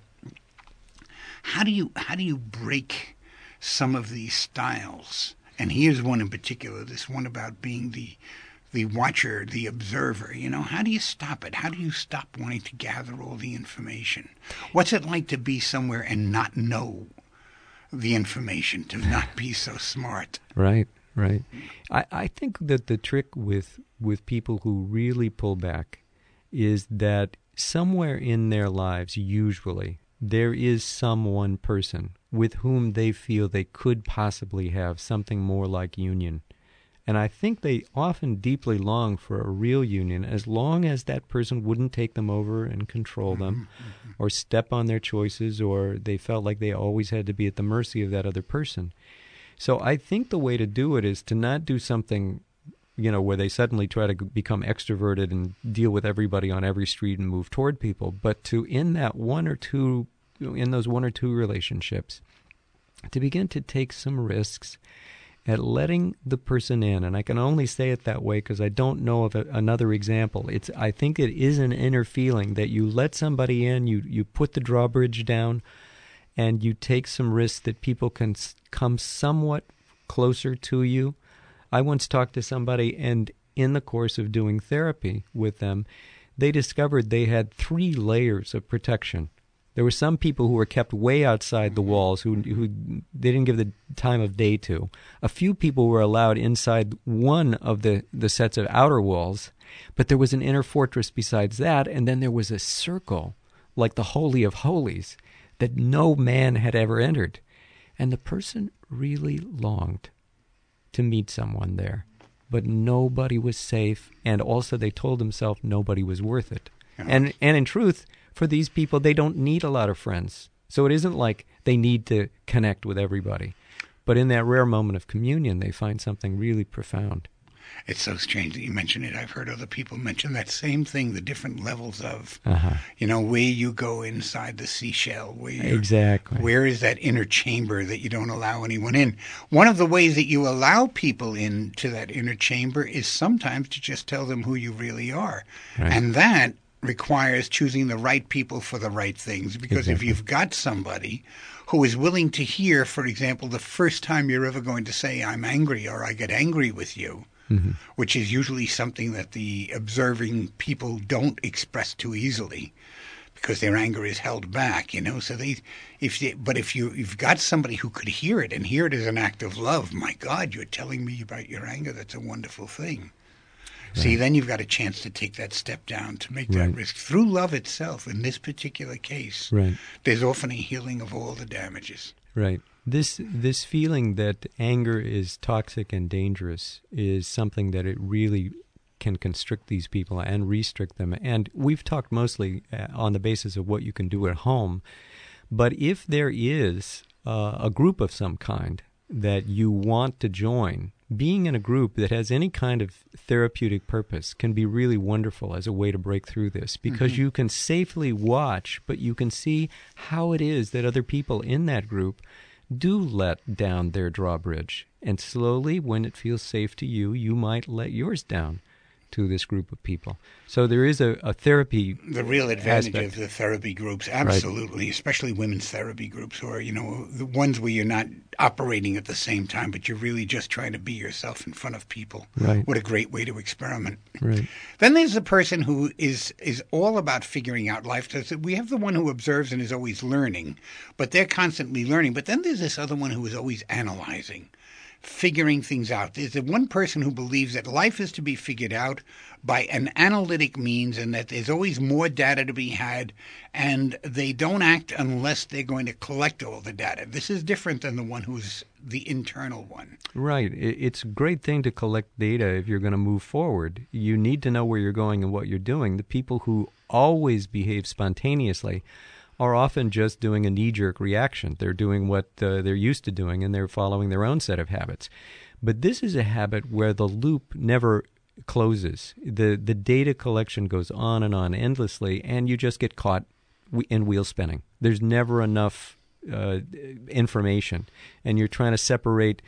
How do you how do you break some of these styles? And here's one in particular, this one about being the the watcher, the observer. You know, how do you stop it? How do you stop wanting to gather all the information? What's it like to be somewhere and not know the information, to not be so smart? Right, right. I, I think that the trick with with people who really pull back is that somewhere in their lives, usually, there is some one person with whom they feel they could possibly have something more like union. And I think they often deeply long for a real union, as long as that person wouldn't take them over and control them mm-hmm. or step on their choices, or they felt like they always had to be at the mercy of that other person. So I think the way to do it is to not do something, you know, where they suddenly try to become extroverted and deal with everybody on every street and move toward people, but to, in that one or two, in those one or two relationships, to begin to take some risks at letting the person in. And I can only say it that way because I don't know of a, another example. It's I think it is an inner feeling that you let somebody in, you, you put the drawbridge down, and you take some risks that people can s- come somewhat closer to you. I once talked to somebody, and in the course of doing therapy with them, they discovered they had three layers of protection. There were some people who were kept way outside the walls, who who they didn't give the time of day to. A few people were allowed inside one of the, the sets of outer walls, but there was an inner fortress besides that, and then there was a circle, like the Holy of Holies, that no man had ever entered. And the person really longed to meet someone there. but nobody was safe, and also they told themselves nobody was worth it. Yeah. And and in truth, for these people, they don't need a lot of friends. So it isn't like they need to connect with everybody. But in that rare moment of communion, they find something really profound. It's so strange that you mention it. I've heard other people mention that same thing, the different levels of, Uh-huh. you know, where you go inside the seashell. Where you, Exactly. Where is that inner chamber that you don't allow anyone in? One of the ways that you allow people into that inner chamber is sometimes to just tell them who you really are. Right. And that requires choosing the right people for the right things. Because Exactly. if you've got somebody who is willing to hear, for example, the first time you're ever going to say, I'm angry or I get angry with you, mm-hmm. which is usually something that the observing people don't express too easily because their anger is held back, you know. So they, if they, but if you, you've got somebody who could hear it and hear it as an act of love, my God, you're telling me about your anger. That's a wonderful thing. Right. See, then you've got a chance to take that step down, to make that right. risk. Through love itself, in this particular case, right. there's often a healing of all the damages. Right. This this feeling that anger is toxic and dangerous is something that it really can constrict these people and restrict them. And we've talked mostly uh, on the basis of what you can do at home. But if there is uh, a group of some kind that you want to join, being in a group that has any kind of therapeutic purpose can be really wonderful as a way to break through this, because mm-hmm. you can safely watch, but you can see how it is that other people in that group do let down their drawbridge. And slowly, when it feels safe to you, you might let yours down to this group of people. So there is a, a therapy The real advantage aspect. of the therapy groups, absolutely, right. especially women's therapy groups, or, you know, the ones where you're not operating at the same time, but you're really just trying to be yourself in front of people. Right. What a great way to experiment. Right. Then there's the person who is, is all about figuring out life. We have the one who observes and is always learning, but they're constantly learning. But then there's this other one who is always analyzing, figuring things out. There's the one person who believes that life is to be figured out by an analytic means, and that there's always more data to be had, and they don't act unless they're going to collect all the data. This is different than the one who's the internal one. Right. It's a great thing to collect data if you're going to move forward. You need to know where you're going and what you're doing. The people who always behave spontaneously are often just doing a knee-jerk reaction. They're doing what uh, they're used to doing, and they're following their own set of habits. But this is a habit where the loop never closes. The the data collection goes on and on endlessly, and you just get caught in wheel spinning. There's never enough uh, information, and you're trying to separate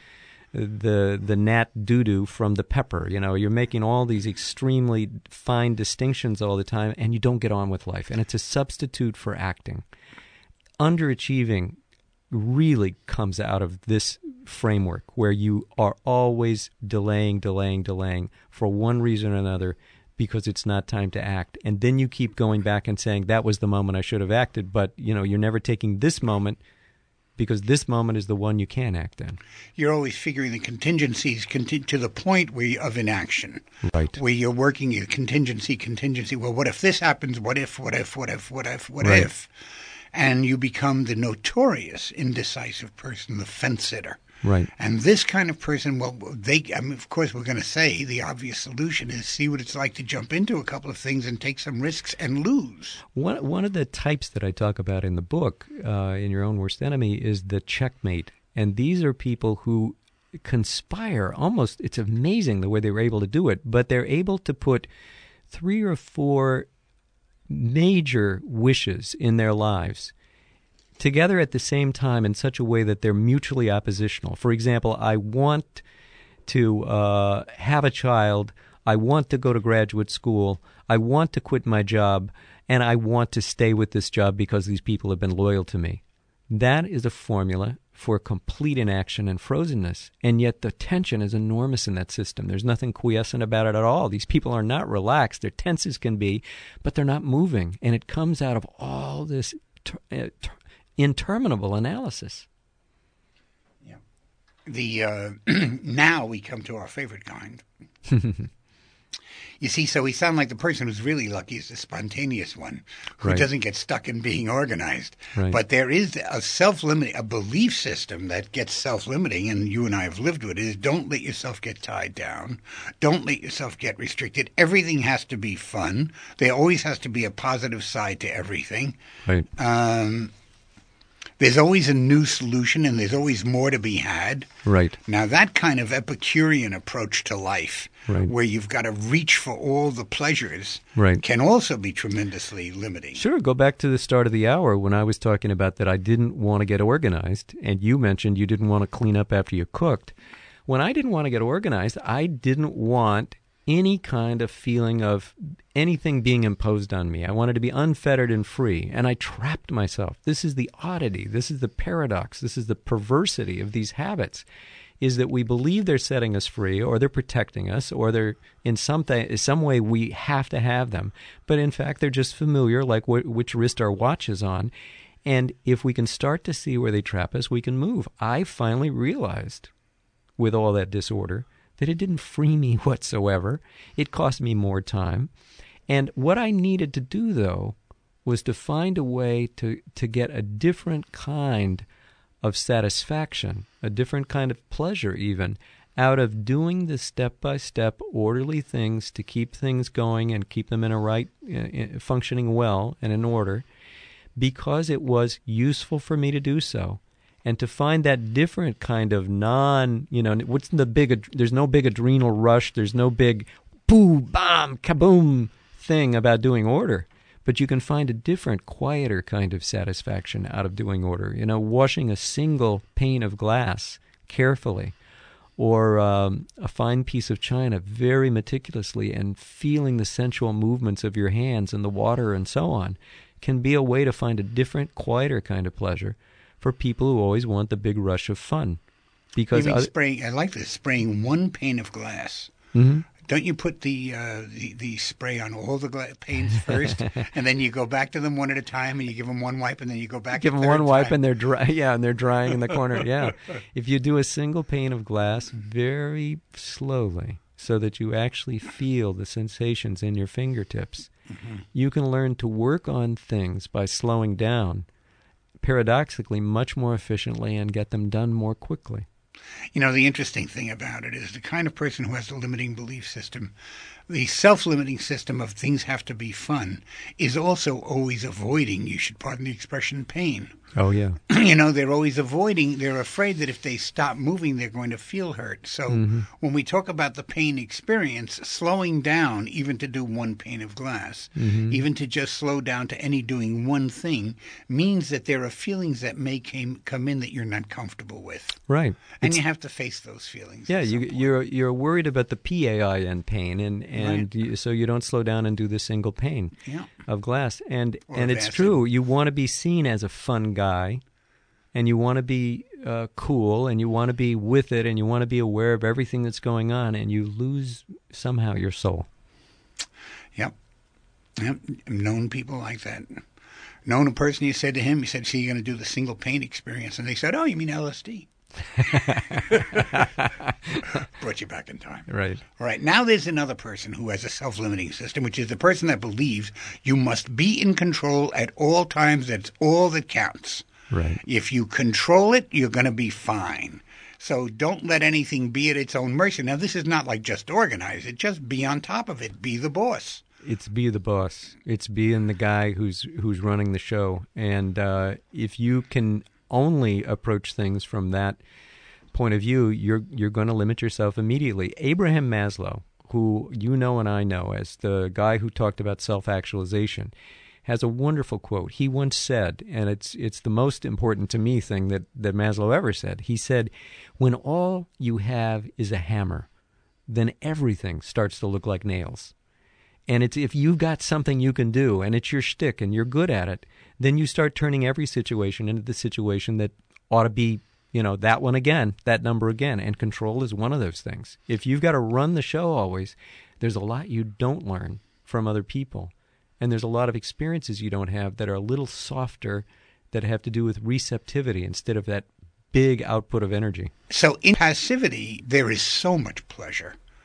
the the gnat doo-doo from the pepper. You know, you're making all these extremely fine distinctions all the time, and you don't get on with life. And it's a substitute for acting. Underachieving really comes out of this framework where you are always delaying, delaying, delaying for one reason or another because it's not time to act. And then you keep going back and saying, that was the moment I should have acted, but you know, you're never taking this moment because this moment is the one you can act in. You're always figuring the contingencies conti- to the point where you, of inaction. Right. Where you're working your contingency, contingency. Well, what if this happens? What if, what if, what if, what if, what right. if? And you become the notorious indecisive person, the fence sitter. Right. And this kind of person, well, they, I mean, of course, we're going to say the obvious solution is see what it's like to jump into a couple of things and take some risks and lose. One one of the types that I talk about in the book, uh, in Your Own Worst Enemy, is the checkmate. And these are people who conspire almost, it's amazing the way they were able to do it, but they're able to put three or four major wishes in their lives together at the same time in such a way that they're mutually oppositional. For example, I want to uh, have a child, I want to go to graduate school, I want to quit my job, and I want to stay with this job because these people have been loyal to me. That is a formula for complete inaction and frozenness, and yet the tension is enormous in that system. There's nothing quiescent about it at all. These people are not relaxed. They're tense as can be, but they're not moving, and it comes out of all this ter- uh, ter- interminable analysis. Yeah. The uh, now we come to our favorite kind. You see, so we sound like the person who's really lucky is the spontaneous one, who Right. doesn't get stuck in being organized. Right. But there is a self-limiting, a belief system that gets self-limiting, and you and I have lived with it, is don't let yourself get tied down. Don't let yourself get restricted. Everything has to be fun. There always has to be a positive side to everything. Right. Um, there's always a new solution, and there's always more to be had. Right. Now, that kind of Epicurean approach to life, Right. where you've got to reach for all the pleasures, Right. can also be tremendously limiting. Sure. Go back to the start of the hour when I was talking about that I didn't want to get organized, and you mentioned you didn't want to clean up after you cooked. When I didn't want to get organized, I didn't want any kind of feeling of anything being imposed on me. I wanted to be unfettered and free, and I trapped myself. This is the oddity. This is the paradox. This is the perversity of these habits, is that we believe they're setting us free, or they're protecting us, or they're in some, th- some way we have to have them. But in fact, they're just familiar, like wh- which wrist our watch is on. And if we can start to see where they trap us, we can move. I finally realized, with all that disorder, that it didn't free me whatsoever. It cost me more time. And what I needed to do, though, was to find a way to, to get a different kind of satisfaction, a different kind of pleasure even, out of doing the step-by-step orderly things to keep things going and keep them in a right, uh, functioning well and in order, because it was useful for me to do so. And to find that different kind of non, you know, what's the big, ad- there's no big adrenal rush, there's no big boo, bam, kaboom thing about doing order. But you can find a different, quieter kind of satisfaction out of doing order. You know, washing a single pane of glass carefully, or um, a fine piece of china very meticulously, and feeling the sensual movements of your hands and the water and so on, can be a way to find a different, quieter kind of pleasure for people who always want the big rush of fun. Because You mean other- spraying, I like this, spraying one pane of glass. Mhm. Don't you put the, uh, the the spray on all the gla- panes first, and then you go back to them one at a time, and you give them one wipe, and then you go back. Give a them third one wipe time. and they're dry. Yeah, and they're drying in the corner. Yeah. If you do a single pane of glass very slowly, so that you actually feel the sensations in your fingertips, Mm-hmm. you can learn to work on things by slowing down, paradoxically, much more efficiently, and get them done more quickly. You know, the interesting thing about it is the kind of person who has a limiting belief system, the self-limiting system of things have to be fun, is also always avoiding, you should pardon the expression, pain. Oh, yeah. You know, they're always avoiding, they're afraid that if they stop moving, they're going to feel hurt. So Mhm. when we talk about the pain experience, slowing down, even to do one pane of glass, Mhm. even to just slow down to any doing one thing, means that there are feelings that may came, come in that you're not comfortable with. Right. And It's- you have to face those feelings. Yeah, at you, some point. you're you're worried about the P A I N pain, and and Right. you, so you don't slow down and do the single pane Yeah. of glass. And Or and of it's acid. true. You want to be seen as a fun guy, and you want to be uh, cool, and you want to be with it, and you want to be aware of everything that's going on, and you lose somehow your soul. Yep. Yep. I've known people like that. Known a person, you said to him, you said, so you're going to do the single pain experience. And they said, oh, you mean L S D? Brought you back in time. Right. All right. Now there's another person who has a self-limiting system, which is the person that believes you must be in control at all times. That's all that counts. Right. If you control it, you're going to be fine. So don't let anything be at its own mercy. Now, this is not like just organize it. Just be on top of it. Be the boss. It's be the boss. It's being the guy who's who's running the show. And uh, if you can only approach things from that point of view, you're you're going to limit yourself immediately. Abraham Maslow, who you know and I know as the guy who talked about self-actualization, has a wonderful quote. He once said, and it's it's the most important to me thing that, that Maslow ever said. He said, when all you have is a hammer, then everything starts to look like nails. And it's if you've got something you can do, and it's your shtick, and you're good at it, then you start turning every situation into the situation that ought to be, you know, that one again, that number again. And control is one of those things. If you've got to run the show always, there's a lot you don't learn from other people. And there's a lot of experiences you don't have that are a little softer, that have to do with receptivity instead of that big output of energy. So in passivity, there is so much pleasure.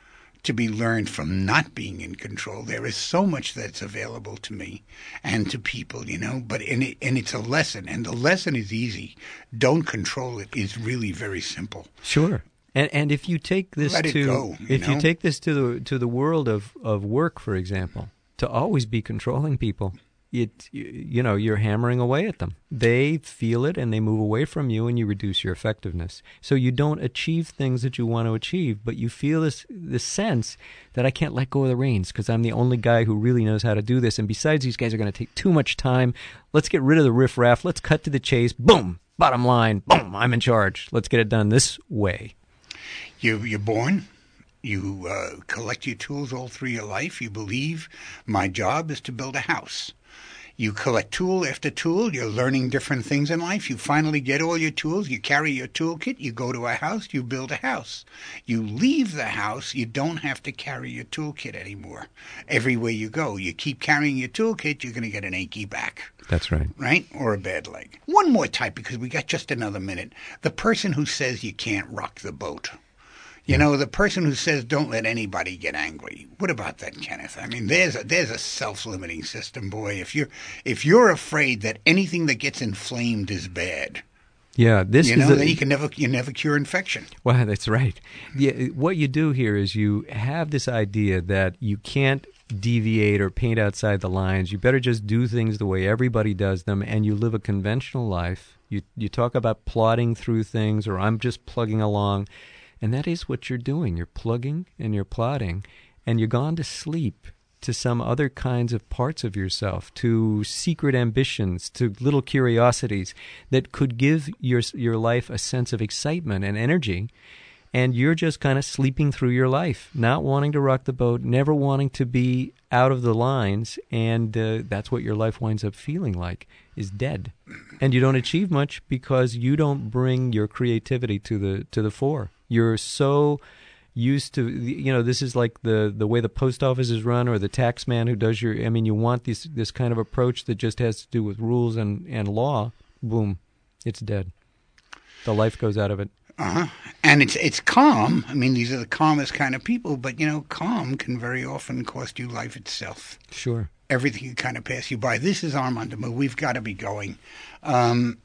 to be learned from not being in control. There is so much that's available to me and to people, you know, but and, it, and it's a lesson, and the lesson is easy. Don't control it is really very simple. Sure. And and if you take this Let it to go, you if know? you take this to the to the world of, of work, for example, to always be controlling people, it you know, you're hammering away at them. They feel it and they move away from you, and you reduce your effectiveness. So you don't achieve things that you want to achieve, but you feel this this sense that I can't let go of the reins because I'm the only guy who really knows how to do this. And besides, these guys are going to take too much time. Let's get rid of the riffraff. Let's cut to the chase. Boom. Bottom line. Boom. I'm in charge. Let's get it done this way. You, you're born. You uh, collect your tools all through your life. You believe my job is to build a house. You collect tool after tool. You're learning different things in life. You finally get all your tools. You carry your toolkit. You go to a house. You build a house. You leave the house. You don't have to carry your toolkit anymore. Everywhere you go, you keep carrying your toolkit, you're going to get an achy back. That's right. Right? Or a bad leg. One more type, because we got just another minute. The person who says you can't rock the boat. You know, the person who says don't let anybody get angry. What about that, Kenneth? I mean, there's a, there's a self-limiting system, boy. If you're if you're afraid that anything that gets inflamed is bad, yeah, this you is know, a, then you can never you never cure infection. Well, that's right. Yeah, what you do here is you have this idea that you can't deviate or paint outside the lines. You better just do things the way everybody does them, and you live a conventional life. You you talk about plodding through things, or I'm just plugging along. And that is what you're doing. You're plugging and you're plodding, and you're gone to sleep to some other kinds of parts of yourself, to secret ambitions, to little curiosities that could give your your life a sense of excitement and energy. And you're just kind of sleeping through your life, not wanting to rock the boat, never wanting to be out of the lines, and uh, that's what your life winds up feeling like, is dead. And you don't achieve much because you don't bring your creativity to the to the fore. You're so used to, you know, this is like the, the way the post office is run, or the tax man who does your, I mean, you want this this kind of approach that just has to do with rules and, and law. Boom, it's dead. The life goes out of it. Uh-huh. And it's it's calm. I mean, these are the calmest kind of people, but, you know, calm can very often cost you life itself. Sure. Everything can kind of pass you by. This is Armand de Meaux. We've got to be going. Um,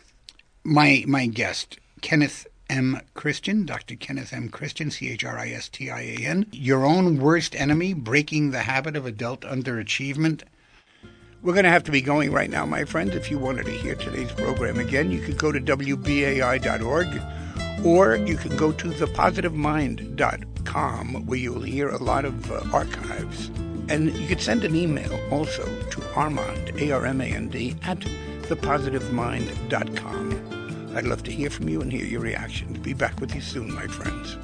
my my guest, Kenneth M. Christian, Doctor Kenneth M. Christian, C H R I S T I A N. Your Own Worst Enemy, Breaking the Habit of Adult Underachievement. We're going to have to be going right now, my friends. If you wanted to hear today's program again, you could go to W B A I dot org, or you can go to the positive mind dot com, where you'll hear a lot of uh, archives. And you could send an email also to Armand, A R M A N D, at the positive mind dot com. I'd love to hear from you and hear your reactions. Be back with you soon, my friends.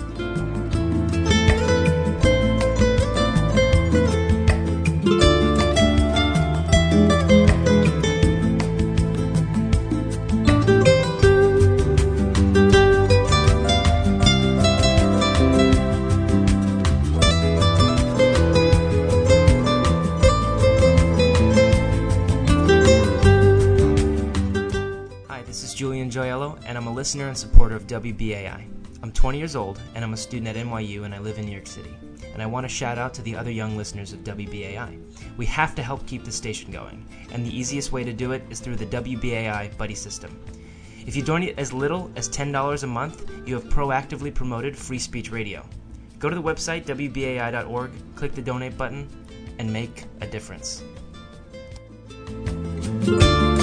Julian Gioiello, and I'm a listener and supporter of W B A I. I'm twenty years old, and I'm a student at N Y U, and I live in New York City. And I want to shout out to the other young listeners of W B A I. We have to help keep the station going, and the easiest way to do it is through the W B A I Buddy System. If you donate as little as ten dollars a month, you have proactively promoted free speech radio. Go to the website, W B A I dot org, click the donate button, and make a difference.